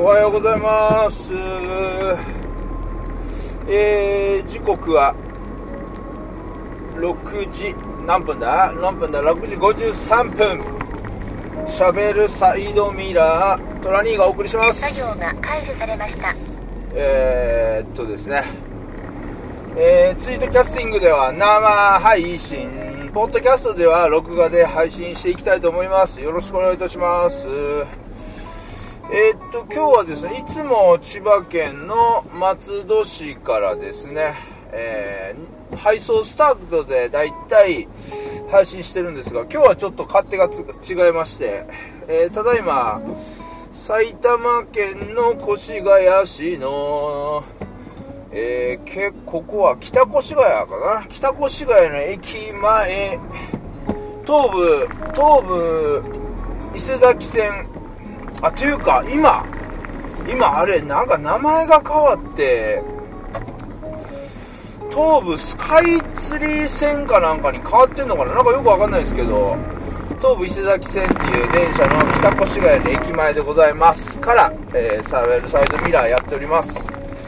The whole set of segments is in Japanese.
おはようございます。時刻は6時何分だ6時53分。しゃべるサイドミラートラニーがお送りします。 作業が開始されました。 ですね、ツイートキャスティングでは生配信、ポッドキャストでは録画で配信していきたいと思います。よろしくお願いいたします。今日はですね、いつも千葉県の松戸市からですね、配送スタートでだいたい配信してるんですが、今日はちょっと勝手が違いまして、ただいま埼玉県の越谷市の、ここは北越谷かな、北越谷の駅前、東武伊勢崎線、というか今あれなんか名前が変わって東武スカイツリー線かなんかに変わってんのかな、なんかよくわかんないですけど、東武伊勢崎線っていう電車の北越谷の駅前でございますから、サイドミラーやっております。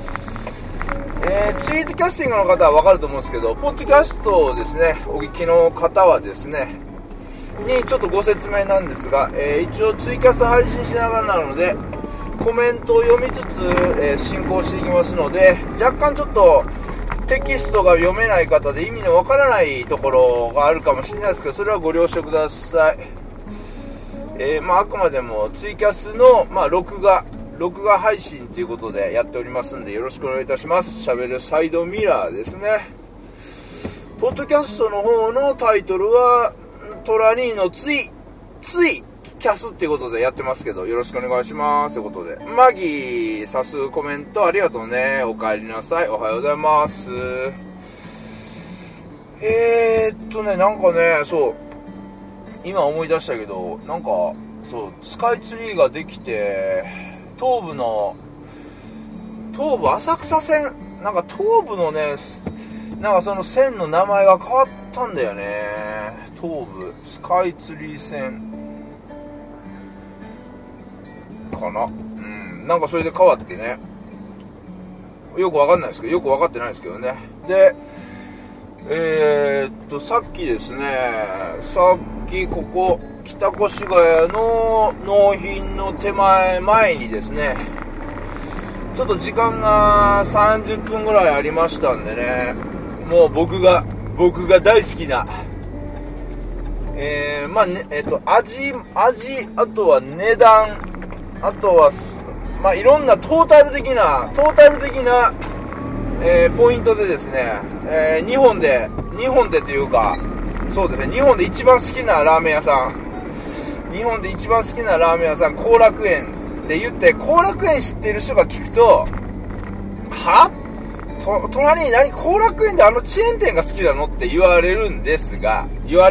ツイートキャスティングの方はわかると思うんですけど、ポッドキャストをですねお聞きの方はですねにちょっとご説明なんですが、一応ツイキャス配信しながらなのでコメントを読みつつ、進行していきますので、若干ちょっとテキストが読めない方で意味のわからないところがあるかもしれないですけど、それはご了承ください。あくまでもツイキャスの、録画配信ということでやっておりますんで、よろしくお願いいたします。しゃべるサイドミラーですね。ポッドキャストの方のタイトルはトラニーのついキャスっていうことでやってますけど、よろしくお願いしますということで、マギーさすコメントありがとうね、お帰りなさい、おはようございます。なんかね、そう今思い出したけど、なんかそうスカイツリーができて、東武浅草線、なんか東武のね、なんかその線の名前が変わったんだよね。東武スカイツリー線かな、なんかそれで変わってね、よくわかんないですけど、よくわかってないですけどね。でさっきですね、ここ北越谷の納品の前にですね、ちょっと時間が30分ぐらいありましたんでね、もう僕が大好きな味、あとは値段、あとはいろんなトータル的な、ポイントでですね、日本でというか、そうですね、日本で一番好きなラーメン屋さん、後楽園で言って、後楽園知ってる人が聞くと、隣に何後楽園であのチェーン店が好きなのって言われるんですが、ラ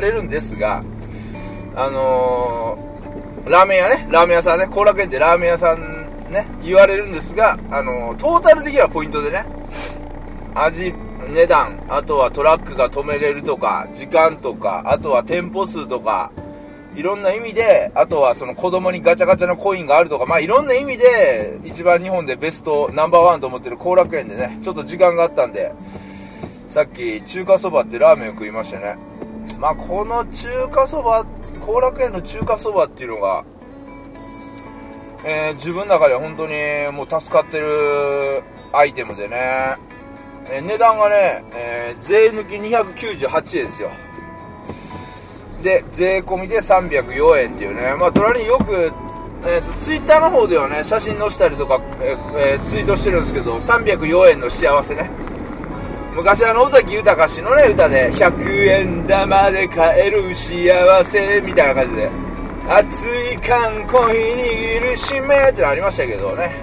ーメン屋さんね、後楽園ってラーメン屋さんね、言われるんですが、トータル的なポイントでね、味、値段、あとはトラックが止めれるとか、時間とか、あとは店舗数とか、いろんな意味で、あとはその子供にガチャガチャのコインがあるとか、いろんな意味で一番日本でベストナンバーワンと思ってる後楽園でね、ちょっと時間があったんで、さっき中華そばってラーメンを食いましたね。この中華そば、後楽園の中華そばっていうのが、自分の中では本当にもう助かってるアイテムでね、値段がね、税抜き298円ですよ。で税込みで304円っていうね、トラリーよく、ツイッターの方ではね写真載せたりとか、ツイートしてるんですけど、304円の幸せね、昔尾崎豊氏のね歌で100円玉で買える幸せみたいな感じで、熱い缶コーヒー握るしめってのありましたけどね、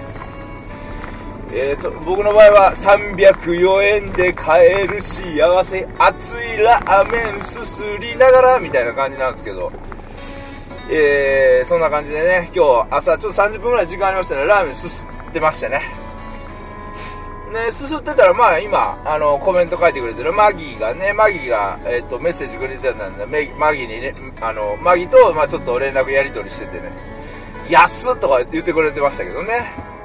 僕の場合は304円で買える幸せ、熱いラーメンすすりながらみたいな感じなんですけど、そんな感じでね、今日朝ちょっと30分ぐらい時間ありましたね、ラーメンすすってましたね。すすってたら今コメント書いてくれてるマギーがメッセージくれてたんで、マギーにね、マギーとちょっと連絡やり取りしててね、安っとか言ってくれてましたけどね、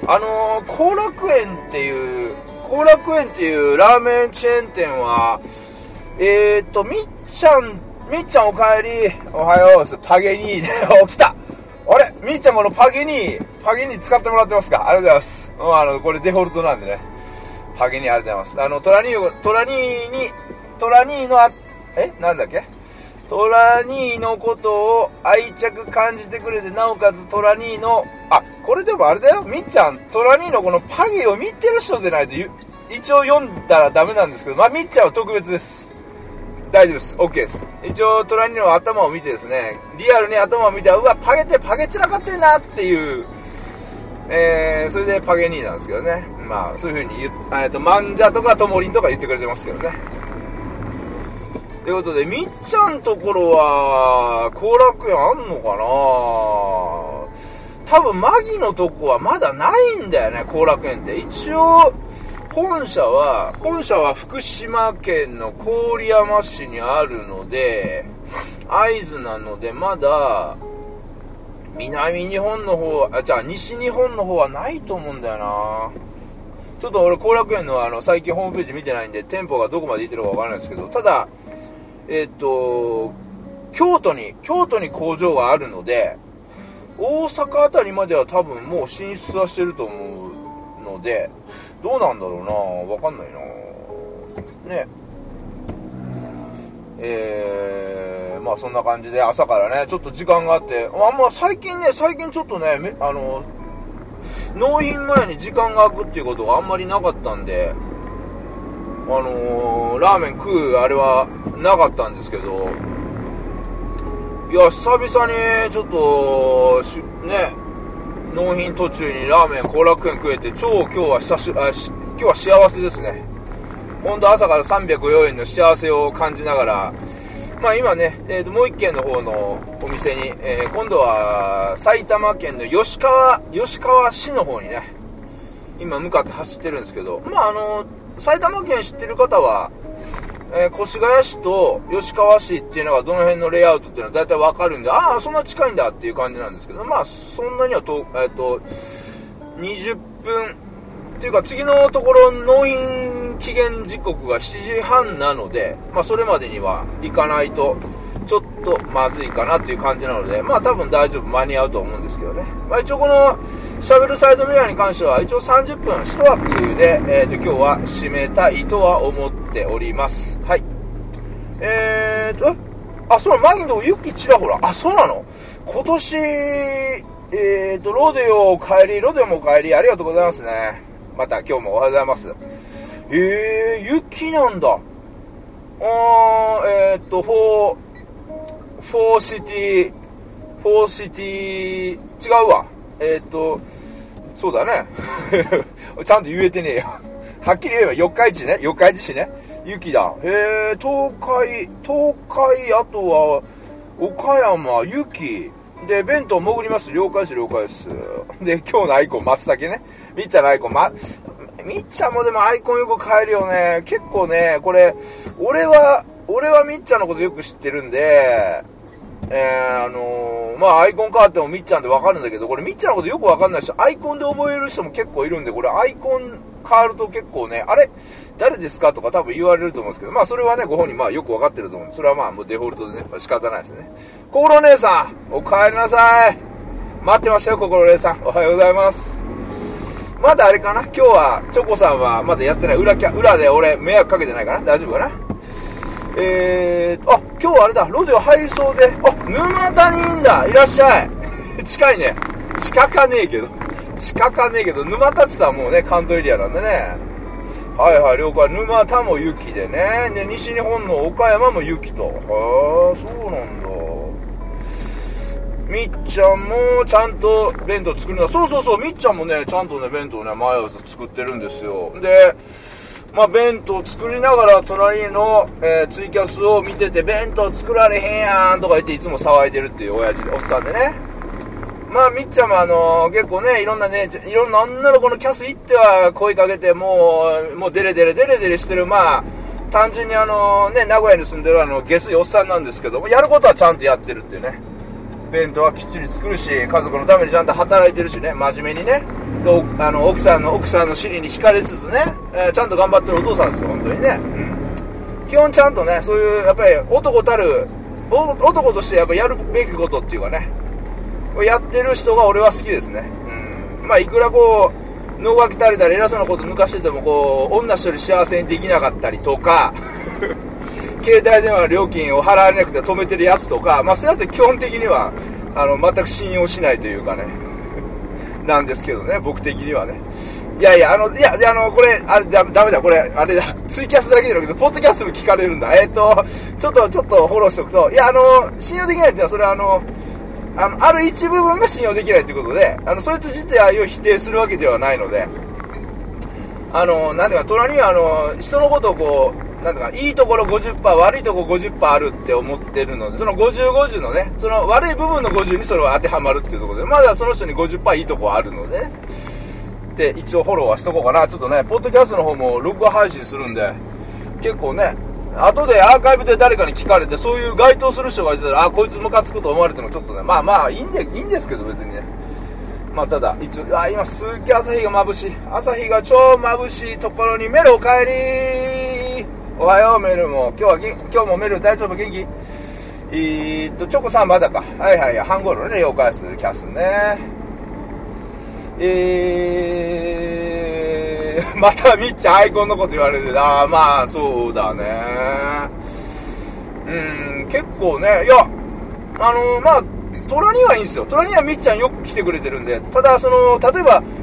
後楽園っていうラーメンチェーン店は、みっちゃんおかえり。おはよう。パゲニーで、来た。あれみっちゃんこのパゲニー使ってもらってますか？ありがとうございます。これデフォルトなんでね。パゲニーありがとうございます。トラニーの、なんだっけ？トラニーのことを愛着感じてくれて、なおかつトラニーの、これでもあれだよ。みっちゃん、トラニーのこのパゲを見てる人でないと、一応読んだらダメなんですけど、みっちゃんは特別です。大丈夫です。OK です。一応、トラニーの頭を見てですね、リアルに頭を見て、うわ、パゲ散らかってんなっていう、それでパゲニーなんですけどね。そういう風にマンジャとかトモリンとか言ってくれてますけどね。ということで、みっちゃんところは、後楽園あんのかな？多分、マギのとこはまだないんだよね、後楽園って。一応、本社は福島県の郡山市にあるので、会津なので、まだ、西日本の方はないと思うんだよな。ちょっと俺、後楽園の最近ホームページ見てないんで、店舗がどこまで行ってるかわからないですけど、ただ、京都に工場があるので、大阪あたりまでは多分もう進出はしてると思うので、どうなんだろうな、わかんないなね。そんな感じで朝からね、ちょっと時間があって、最近ちょっとね、納品前に時間が空くっていうことがあんまりなかったんで、ラーメン食うあれはなかったんですけど、いや、久々にちょっと納品途中にラーメン後楽園食えて、今日は幸せですね。ほんと朝から304円の幸せを感じながら、今ね、もう一軒の方のお店に、今度は埼玉県の吉川市の方にね、今向かって走ってるんですけど、埼玉県知ってる方は、越谷市と吉川市っていうのがどの辺のレイアウトっていうのは大体わかるんで、そんな近いんだっていう感じなんですけど、そんなには20分っていうか、次のところ納品期限時刻が7時半なので、それまでには行かないとちょっとまずいかなっていう感じなので、多分大丈夫、間に合うと思うんですけどね。一応このシャベルサイドミラーに関しては一応30分1枠で、今日は締めたいとは思っております。はい。そうなの、マギのとこ雪ちらほら。そうなの、今年ロデオも帰りありがとうございますね。また今日もおはようございます。雪なんだ。フォーシティ違うわ。そうだね。ちゃんと言えてねえよ。はっきり言えば四日市市ね。雪だ。東海、あとは岡山、雪。で、弁当潜ります。了解です。で、今日のアイコン、松茸ね。みっちゃんのアイコン、みっちゃんもでもアイコンよく変えるよね。結構ね、これ、俺はみっちゃんのことよく知ってるんで、アイコン変わってもみっちゃんってわかるんだけど、これみっちゃんのことよくわかんないし、アイコンで覚える人も結構いるんで、これアイコン変わると結構ね、あれ誰ですかとか多分言われると思うんですけど、それはね、ご本人よくわかってると思うんで、それはもうデフォルトでね、仕方ないですね。心姉さん、お帰りなさい。待ってましたよ、心姉さん。おはようございます。まだあれかな、今日は、チョコさんはまだやってない。裏で俺迷惑かけてないかな、大丈夫かな。今日はあれだ、ロデオ配送で、沼田にいいんだ、いらっしゃい。近いね。近かねえけど、沼田って言ったらもうね、関東エリアなんでね。はいはい、了解。沼田も雪でね。で、西日本の岡山も雪と。そうなんだ。みっちゃんもちゃんと弁当作るんだ。そう、みっちゃんもね、ちゃんとね、弁当ね、毎朝作ってるんですよ。で、弁当作りながら隣の、ツイキャスを見てて、弁当作られへんやんとか言っていつも騒いでるっていうおっさんでね。みっちゃんも結構ね、いろんな女の子のキャス行っては声かけて、もうデレデレしてる、単純に名古屋に住んでるゲスいおっさんなんですけども、やることはちゃんとやってるっていうね。 弁当はきっちり作るし、家族のためにちゃんと働いてるしね、真面目にね。で奥さんの尻に惹かれつつね、ちゃんと頑張ってるお父さんですよ、本当にね。基本ちゃんとね、そういうやっぱり男としてやっぱやるべきことっていうかね、やってる人が俺は好きですね。まあいくらこう能書き垂れたり偉そうなこと抜かしてても、こう女一人幸せにできなかったりとか携帯電話の料金を払われなくて止めてるやつとか、まあそういうやつ基本的には全く信用しないというかねなんですけどね、僕的にはね。これあれダメだ、これあれだ、ツイキャスだけじゃなくてポッドキャストも聞かれるんだ。ちょっとフォローしておくと、信用できないっていうのは、それはある一部分が信用できないということで、そいつ自体を否定するわけではないので、なんていうか、隣には人のことをこう、なんていうか、いいところ 50%、悪いところ 50% あるって思ってるので、その50、50のね、その悪い部分の50にそれは当てはまるっていうところで、まだその人に 50% いいところあるのでね、で、一応フォローはしとこうかな。ちょっとね、ポッドキャストの方も録画配信するんで、結構ね、後でアーカイブで誰かに聞かれて、そういう該当する人がいてたら、こいつムカつくと思われてもちょっとね、まあいいんですけど、別にね。まあただ、一応、今すっげえ朝日が眩しい。朝日が超眩しいところに、メルお帰り。おはよう、メルも。今日もメル大丈夫、元気？チョコさんまだか。はい、半頃ね、了解です。キャスね。またみっちゃんアイコンのこと言われて、まあそうだね。結構ね、まあ虎にはいいんですよ。虎にはみっちゃんよく来てくれてるんで、ただ例えば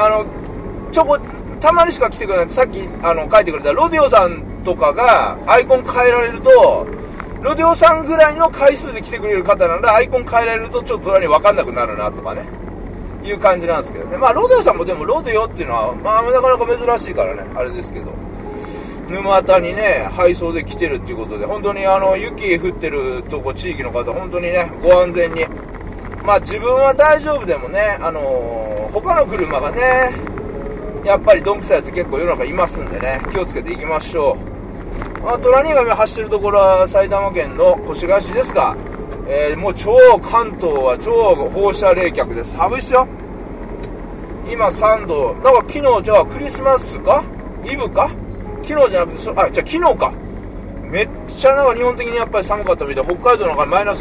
たまにしか来てくれないって、さっき書いてくれたロディオさんとかがアイコン変えられると、ロディオさんぐらいの回数で来てくれる方なんで、アイコン変えられるとちょっと虎に分かんなくなるなとかね、いう感じなんですけどね。まあロデオさんもでもロデオっていうのはまあなかなか珍しいからね、あれですけど、沼田にね配送で来てるっていうことで、本当に雪降ってるとこ地域の方、本当にねご安全に、まあ自分は大丈夫でもね、他の車がねやっぱりどんくさいやつ結構世の中いますんでね、気をつけていきましょう。トラニーが今走ってるところは埼玉県の越谷市ですが、もう関東は超放射冷却で寒いっすよ。今3度。なんか昨日じゃあクリスマスかイブか、昨日じゃなくてじゃあ昨日か。めっちゃなんか日本的にやっぱり寒かったみたい。北海道なんかマイナス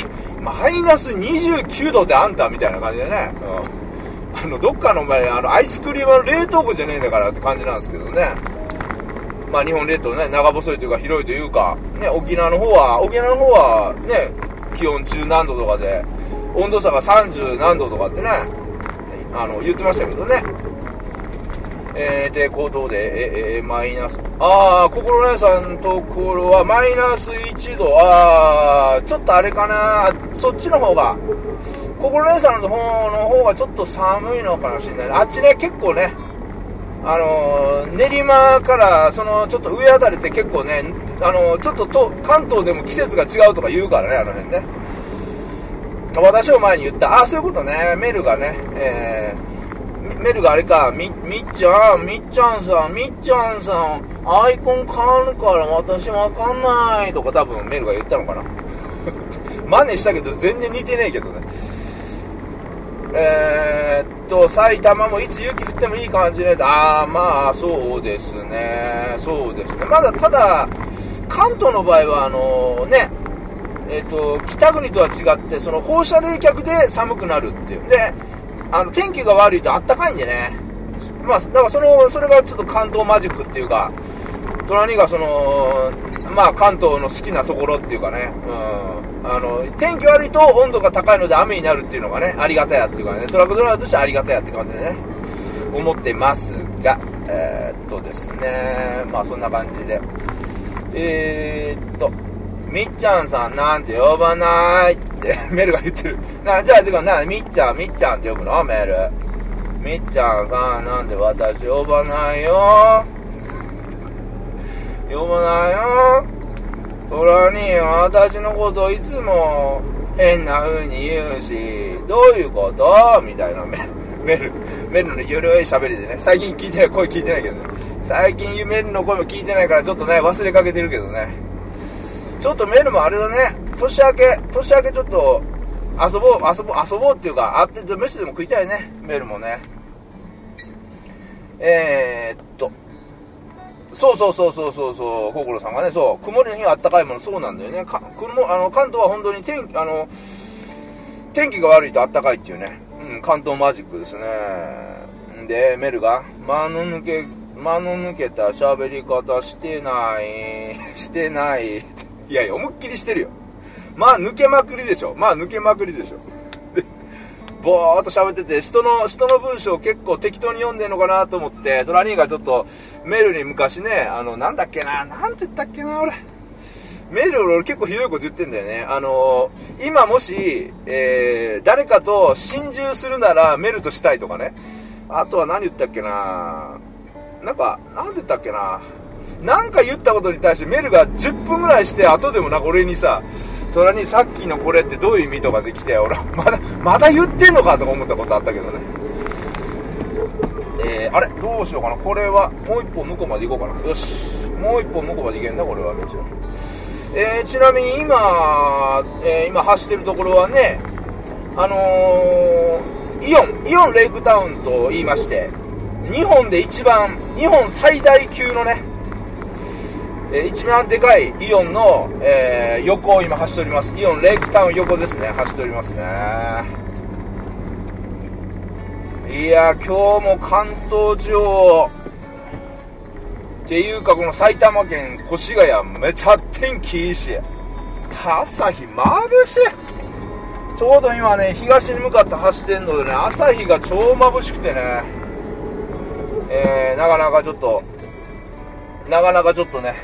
29度であんたみたいな感じでね、どっかの前アイスクリームの冷凍庫じゃねえんだからって感じなんですけどね。まあ日本列島ね、長細いというか広いというかね、沖縄の方はね気温10何度とかで温度差が30何度とかってね言ってましたけどね。で行動で、マイナス心姉さんのところはマイナス1度。ちょっとあれかな、そっちの方が心姉さんの方がちょっと寒いのかもしれない。あっちね結構ね練馬からちょっと上あたりって結構ねちょっと関東でも季節が違うとか言うからね、あの辺ね。私を前に言った。そういうことね。メルがね、メルがあれか、みっちゃんさん、アイコン変わるから私わかんないとか多分メルが言ったのかな。真似したけど全然似てねえけどね。埼玉もいつ雪降ってもいい感じね。まあそうですね。まだただ関東の場合は北国とは違ってその放射冷却で寒くなるっていうで、天気が悪いと暖かいんでね。まあだからそれがちょっと関東マジックっていうか、隣がまあ関東の好きなところっていうかね、天気悪いと温度が高いので雨になるっていうのがね、ありがたやっていうかね、トラックドライバーとしてありがたやって感じでね思ってますが、ですね、まあそんな感じでみっちゃんさんなんて呼ばないってメルが言ってる。じゃあみっちゃんって呼ぶのメル。みっちゃんさんなんで私呼ばないよ。トラに私のこといつも変な風に言うし、どういうことみたいなメルのゆるい喋りでね、最近声聞いてないけどね、最近メルの声も聞いてないからちょっとね忘れかけてるけどね、ちょっとメルもあれだね、年明けちょっと遊ぼうっていうか、会って飯でも食いたいね、メルもね。そう、ココロさんがね、そう、曇りの日はあったかいもの、そうなんだよね。関東は本当に天気が悪いとあったかいっていうね、関東マジックですね。で、メルが、間の抜けた喋り方してない。いや、思いっきりしてるよ。抜けまくりでしょ。ぼーっと喋ってて、人の文章を結構適当に読んでんのかなと思って、トラ兄がちょっとメールに昔ね、なんて言ったっけな、俺。メール俺結構ひどいこと言ってんだよね。今もし、誰かと心中するならメルとしたいとかね。あとは何言ったっけな、なんて言ったっけな。なんか言ったことに対してメルが10分ぐらいして、後でもなんか俺にさ、トラにさっきのこれってどういう意味とかできて、俺まだ言ってんのかとか思ったことあったけどね。あれどうしようかな。これはもう一本向こうまで行こうかな。よし、もう一本向こうまで行けんだこれは。ちなみに今走ってるところはね、イオンレイクタウンと言いまして、日本最大級のね、一番でかいイオンの、横を今走っております。イオンレイクタウン横ですね、走っておりますね。いや今日も関東地方っていうか、この埼玉県越谷めちゃ天気いいし、朝日眩しい。ちょうど今ね、東に向かって走ってんのでね、朝日が超眩しくてね、なかなかちょっとね、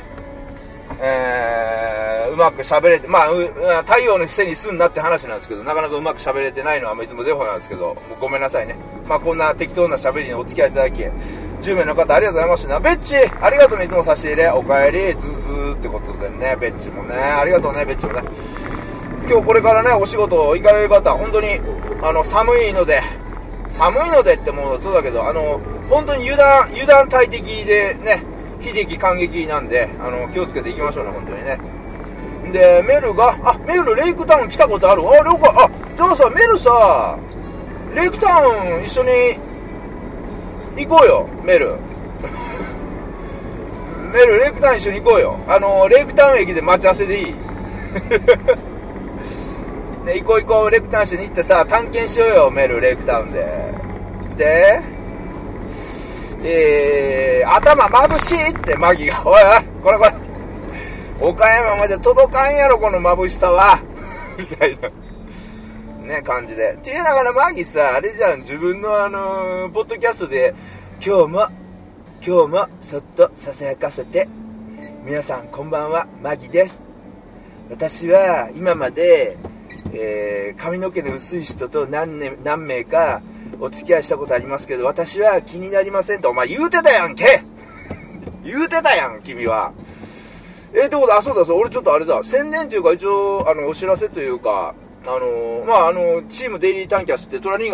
うまく喋れて、太陽の背にすんなって話なんですけど、なかなかうまく喋れてないのはいつもデフォなんですけど、もうごめんなさいね。こんな適当な喋りにお付き合いいただき、10名の方ありがとうございました。ベッチありがとうね、いつも差し入れおかえりズズってことでね、ベッチもねありがとうね。ベッチもね、今日これからねお仕事行かれる方、本当に寒いのでってもうそうだけど、本当に油断大敵でね、悲劇感激なんで、気をつけていきましょうね、本当にね。で、メルレイクタウン来たことある？了解。じゃあさ、メルさ、レイクタウン一緒に行こうよ、メル。レイクタウン一緒に行こうよ。レイクタウン駅で待ち合わせでいい？ね、行こう、レイクタウン一緒に行ってさ、探検しようよ、メル、レイクタウンで。頭眩しいってマギが、おいこれ岡山まで届かんやろこの眩しさはみたいなね感じで。っていうながらマギさ、あれじゃん、自分のポッドキャストで今日もそっとささやかせて、皆さんこんばんは、マギです。私は今まで、髪の毛の薄い人と何名かお付き合いしたことありますけど、私は気になりませんと。お前言うてたやんけ言うてたやん君は。ってことで、そうだ、俺ちょっとあれだ、宣伝というか一応お知らせというか、チームデイリータンキャスってトラニー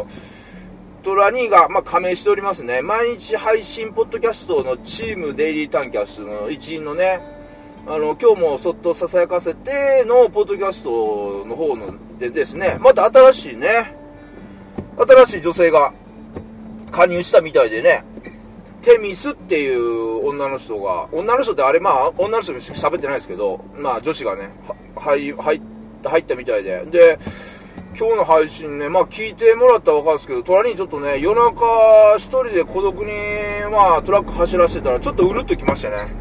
が加盟しておりますね。毎日配信ポッドキャストのチームデイリータンキャスの一員のね、今日もそっとささやかせてのポッドキャストの方でですね、また新しい女性が加入したみたいでね、テミスっていう女の人ってあれ、女の人しか喋ってないですけど、女子がね入ったみたいで、今日の配信ね、聞いてもらったら分かるんですけど、トラにちょっとね、夜中一人で孤独にトラック走らせてたらちょっとうるっときましたね。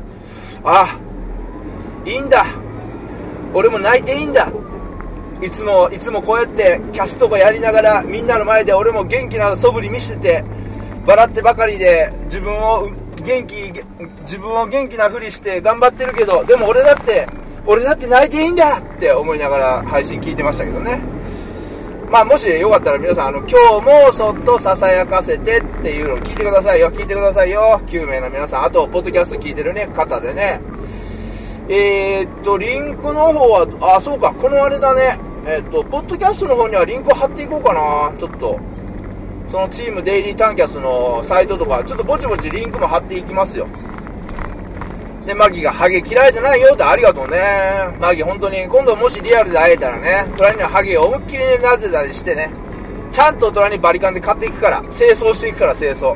いいんだ、俺も泣いていいんだ。いつもこうやってキャストがやりながらみんなの前で俺も元気な素振り見せて笑ってばかりで、自分を元気なふりして頑張ってるけど、でも俺だって泣いていいんだって思いながら配信聞いてましたけどね。もしよかったら皆さん、今日もそっとささやかせてっていうのを聞いてくださいよ。9名の皆さん、あとポッドキャスト聞いてるね方でね、リンクの方はそうか、このあれだね、ポッドキャストの方にはリンクを貼っていこうかな。ちょっとそのチームデイリータンキャスのサイトとかちょっとぼちぼちリンクも貼っていきますよ。 で、マギがハゲ嫌いじゃないよって、ありがとうね。マギ本当に、今度もしリアルで会えたらね、トラにはハゲを思いっきりね、なでたりしてね、ちゃんとトラにバリカンで買っていくから、清掃していくから、清掃。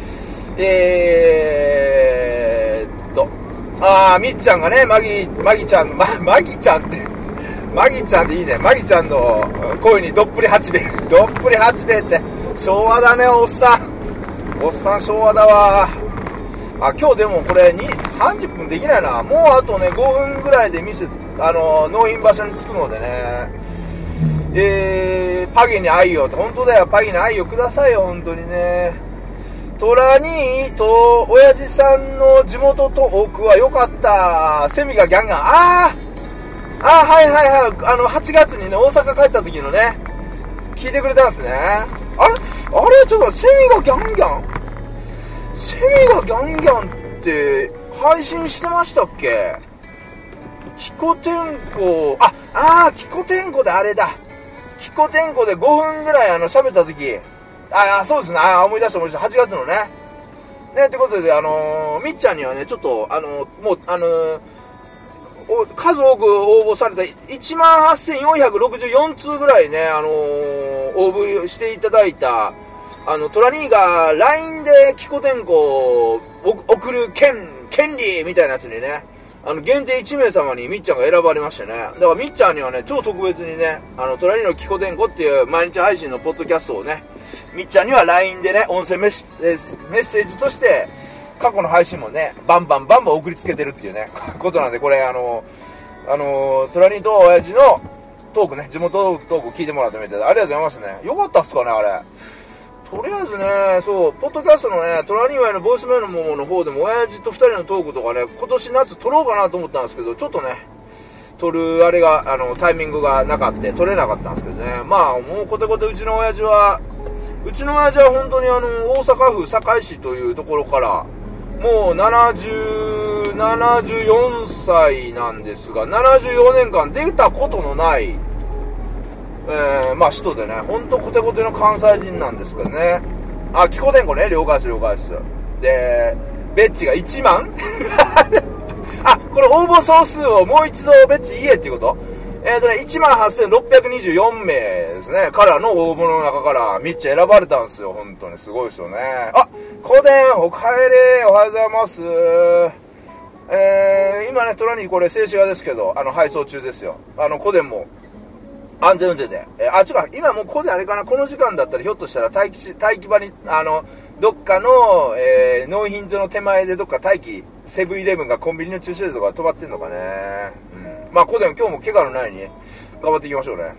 みっちゃんがね、マギちゃんっていいね。マギちゃんの声にどっぷり八兵衛って昭和だね。おっさん昭和だわ。今日でもこれ30分できないな。もうあとね5分ぐらいで納品場所に着くのでね、パギに愛をって、本当だよ、パギに愛をくださいよ、本当にね。トラ兄と親父さんの地元と奥は良かった。セミがギャンガン。はい。8月にね、大阪帰った時のね、聞いてくれたんですね。あれちょっとセミがギャンギャンって配信してましたっけ？キコテンコ、キコテンコであれだ。キコテンコで5分ぐらい喋った時、そうですね。思い出した。8月のね。ってことで、みっちゃんにはね、ちょっと、もう、数多く応募された 18,464 通ぐらいね、応募していただいた、トラ兄が LINE でキコテンコを送る権利みたいなやつにね、限定1名様にみっちゃんが選ばれましてね。だからみっちゃんにはね、超特別にね、トラ兄のキコテンコっていう毎日配信のポッドキャストをね、みっちゃんには LINE でね、音声メッセージとして過去の配信もね、バンバン送りつけてるっていうねことなんで、これトラ兄と親父のトークね、地元トーク聞いてもらったみたいで、ありがとうございますね。よかったっすかね、あれ。とりあえずね、そう、ポッドキャストのね、トラ兄ワイのボイスメールの方でも親父と2人のトークとかね、今年夏撮ろうかなと思ったんですけど、ちょっとね、撮るあれがタイミングがなかった撮れなかったんですけどね。もうコテコテうちの親父は本当に大阪府堺市というところからもう74歳なんですが、74年間出たことのない人でね、ほんとコテコテの関西人なんですけどね。キコテンコね、了解です。で、ベッチが1万これ応募総数をもう一度ベッチ言えっていうこと？18,624 名ですね。からの応募の中からみっちゃ選ばれたんですよ。本当にすごいですよね。コデン、お帰り、おはようございます。今ね、トラにこれ静止画ですけど、配送中ですよ。コデンも安全運転で。今もうコデンあれかな、この時間だったらひょっとしたら待機場に、どっかの、納品所の手前でどっか待機、セブンイレブンがコンビニの駐車場とか止まってんのかね。コデン今日も怪我のないに頑張っていきましょうね。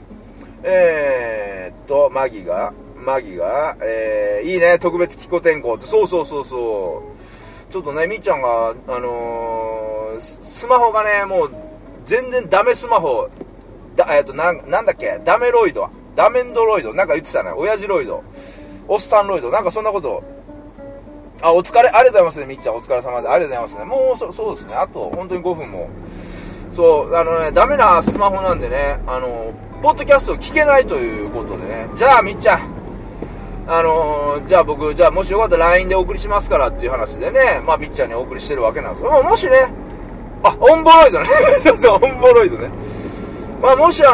マギが、いいね、特別キコ天候って、そう。ちょっとね、みーちゃんが、スマホがね、もう、全然ダメスマホ、なんだっけ、ダメンドロイド、なんか言ってたね、親父ロイド、おっさんロイド、なんかそんなこと、お疲れ、ありがとうございますね、みっちゃん、お疲れ様で、ありがとうございますね。もう、そうですね、あと、本当に5分も。そう、ダメなスマホなんでね、ポッドキャストを聞けないということでね、じゃあみっちゃん、じゃあ僕、もしよかったら LINE でお送りしますからっていう話でね、みっちゃんにお送りしてるわけなんですよ。もしね、オンボロイドね。そう、オンボロイドね。もし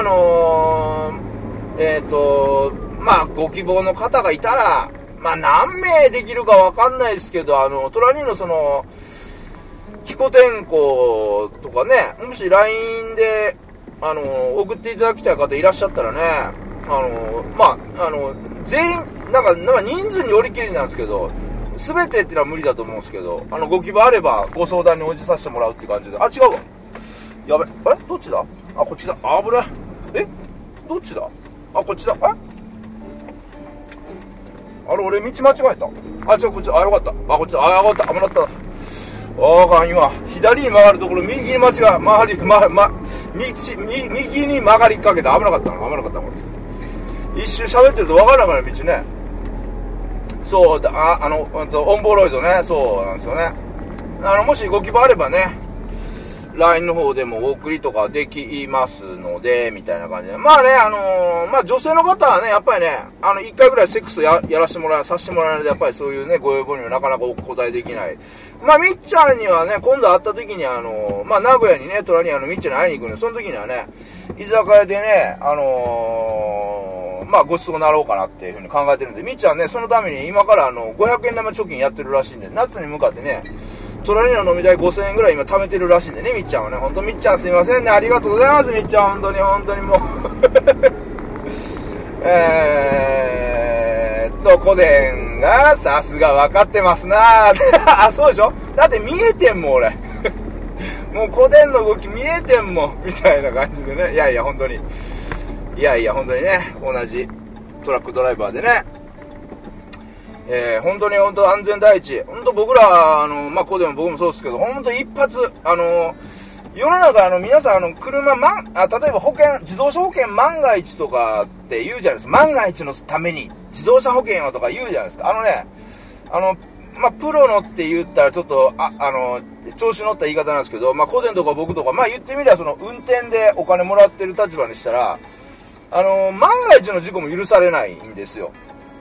ご希望の方がいたら、何名できるかわかんないですけど、トラニーのその、キコ天候とかね、もし LINE で、送っていただきたい方いらっしゃったらね、全員、なんか人数によりきりなんですけど、全てっていうのは無理だと思うんですけど、ご希望あればご相談に応じさせてもらうって感じで、違うわ。やべ、どっちだ？こっちだ。危ない。どっちだ？こっちだ。俺道間違えた。違う、こっち。よかった。こっちだ。よかった。危なった。今、左に曲がるところ、右に右に曲がりかけた。危なかった。一周喋ってると分からなくなる道ね。そうだ、オンボロイドね。そうなんですよね。もしご希望あればね、 LINE の方でもお送りとかできますので、みたいな感じで。まあね、まあ女性の方はね、やっぱりね、一回ぐらいセックスやらせてもらう、させてもらうので、やっぱりそういうね、ご要望にはなかなかお答えできない。まあみっちゃんにはね、今度会った時にまあ名古屋にね、隣にみっちゃんに会いに行くので、その時にはね、居酒屋でね、まあご馳走になろうかなっていうふうに考えてるんで、みっちゃんね、そのために今から500円玉貯金やってるらしいんで、夏に向かってね、隣の飲み代5000円ぐらい今貯めてるらしいんでね、みっちゃんはね。ほんとみっちゃんすいませんね。ありがとうございます、みっちゃん。本当にもう。コデンがさすが分かってますなあ、そうでしょ？だって見えてんもん、俺。もうコデンの動き見えてんもん、みたいな感じでね。いやいや、本当にね、同じトラックドライバーでね。本当に安全第一。本当僕ら、まあ、ここでも僕もそうですけど、本当一発、世の中皆さん車例えば自動車保険万が一とかって言うじゃないですか。万が一のために自動車保険をとか言うじゃないですか。まあ、プロのって言ったらちょっと、調子乗った言い方なんですけど、まあ、個人とか僕とか、まあ、言ってみれば運転でお金もらってる立場にしたら、万が一の事故も許されないんですよ。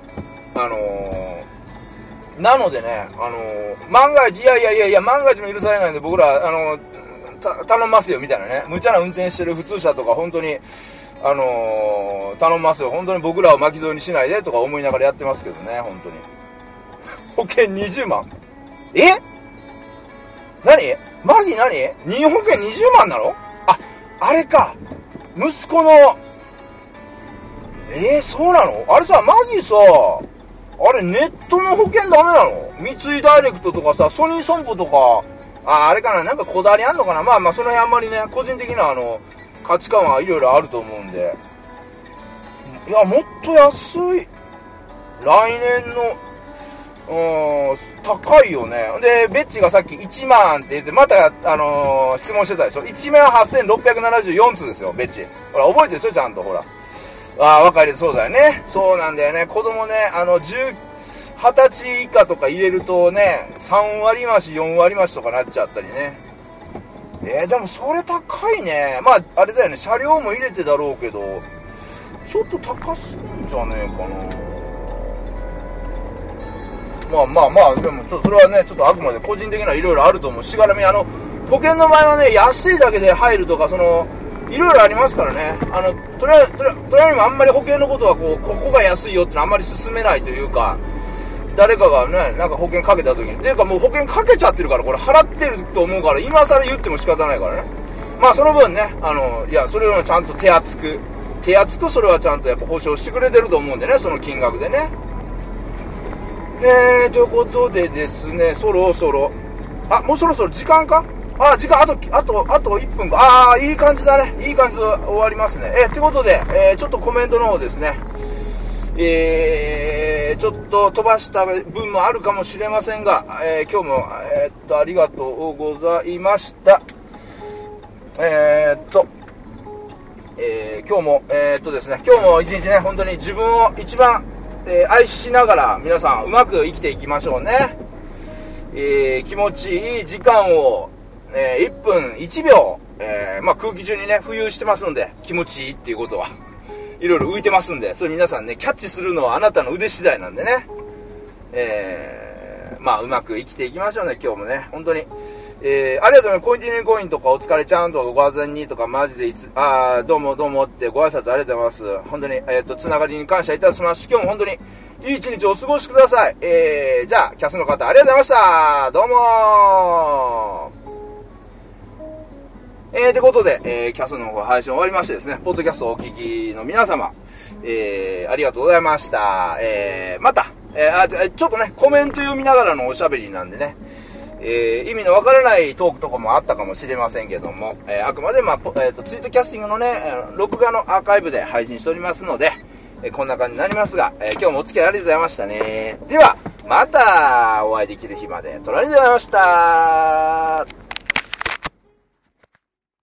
なのでね、万が一、いや、万が一も許されないんで、僕ら、頼んますよ、みたいなね。無茶な運転してる普通車とか、本当に、頼んますよ。本当に僕らを巻き添えにしないで、とか思いながらやってますけどね、本当に。保険20万？何？マギ何？任意保険20万なの？あれか。息子の、そうなの？あれさ、マギさ、あれネットの保険ダメなの？三井ダイレクトとかさ、ソニー損保とか、あれかな、なんかこだわりあんのかな。まあその辺あんまりね、個人的な価値観はいろいろあると思うんで。いや、もっと安い。来年の、高いよね。で、ベッチがさっき1万って言って、また、質問してたでしょ。18,674通ですよ、ベッチ。ほら、覚えてるでしょ、ちゃんと、ほら。若いでそうだよね。そうなんだよね。子供ね、20歳以下とか入れるとね、3割増し、4割増しとかなっちゃったりね。でもそれ高いね。まあ、あれだよね、車両も入れてだろうけど、ちょっと高すぎんじゃねえかな。まあ、でもそれはね、ちょっとあくまで個人的な色々あると思う。しがらみ、保険の場合はね、安いだけで入るとか、いろいろありますからね。とりあえずあんまり保険のことはここが安いよってのあんまり勧めないというか、誰かがね、なんか保険かけた時に、っていうかもう保険かけちゃってるから、これ払ってると思うから、今更言っても仕方ないからね。まあその分ね、いや、それをちゃんと手厚く、それはちゃんとやっぱ保証してくれてると思うんでね、その金額でね。ということでですね、そろそろ、もうそろそろ時間か？時間あと1分か。いい感じだね。いい感じで終わりますね。ということで、ちょっとコメントの方ですね。ちょっと飛ばした分もあるかもしれませんが、今日も、ありがとうございました。今日も、ですね、今日も一日ね、本当に自分を一番、愛しながら皆さんうまく生きていきましょうね。気持ちいい時間を、1分1秒、まあ空気中にね、浮遊してますので、気持ちいいっていうことは、いろいろ浮いてますんで、それ皆さんね、キャッチするのはあなたの腕次第なんでね、まあうまく生きていきましょうね、今日もね、本当に。ありがとうございます。コインティニーコインとかお疲れちゃんとかごあざんにとかマジでどうもってご挨拶ありがとうございます。本当に、つながりに感謝いたします。今日も本当にいい一日をお過ごしください。じゃあ、キャスの方ありがとうございました。どうもということで、キャスの方配信終わりましてですね、ポッドキャストをお聞きの皆様、ありがとうございました。また、ちょっとね、コメント読みながらのおしゃべりなんでね、意味のわからないトークとかもあったかもしれませんけども、あくまで、ツイートキャスティングのね、録画のアーカイブで配信しておりますので、こんな感じになりますが、今日もお付き合いありがとうございましたね。では、またお会いできる日まで、トラリでございました。